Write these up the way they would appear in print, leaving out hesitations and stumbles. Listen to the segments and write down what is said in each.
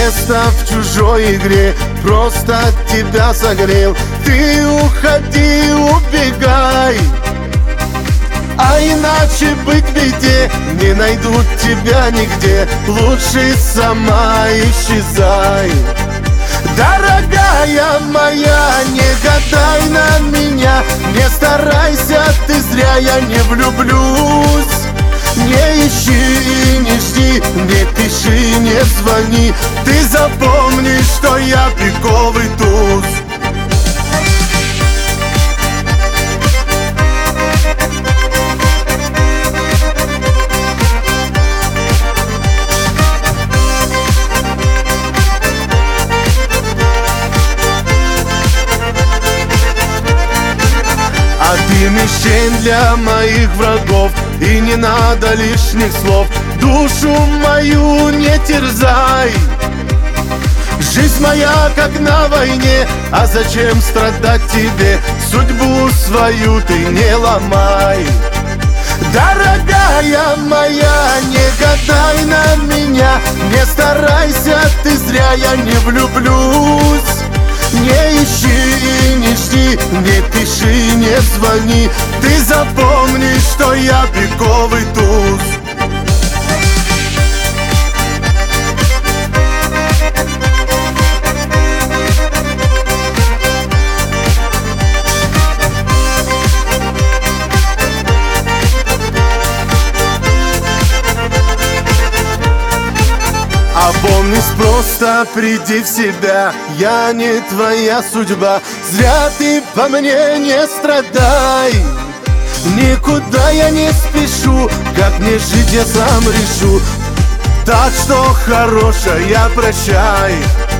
место в чужой игре, просто тебя согрел. Ты уходи, убегай, а иначе быть в беде. Не найдут тебя нигде, лучше сама исчезай. Дорогая моя, не гадай на меня, не старайся ты зря, я не влюблюсь. Не ищи и не жди, не пиши, не звони. Ты запомни, что я пиковый туз. А ты мишень для моих врагов, и не надо лишних слов. Душу мою не терзай. Жизнь моя как на войне, а зачем страдать тебе? Судьбу свою ты не ломай. Дорогая моя, не гадай на меня, не старайся ты зря, я не влюблюсь. Не ищи и не жди, не пиши, не звони. Ты запомни, что я пиковый туз. Опомнись, просто приди в себя, я не твоя судьба. Зря ты по мне не страдай. Никуда я не спешу, как мне жить я сам решу. Так что, хорошая, прощай.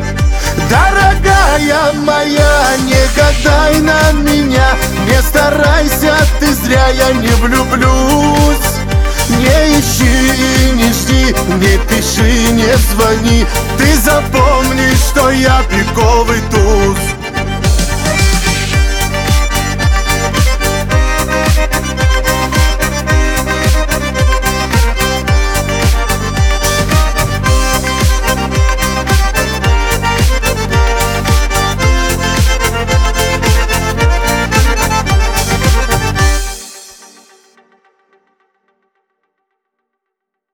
Дорогая моя, не гадай на меня, не старайся ты зря, я не влюблюсь. Не ищи и не жди, не пиши, не звони. Ты запомни, что я пиковый туз.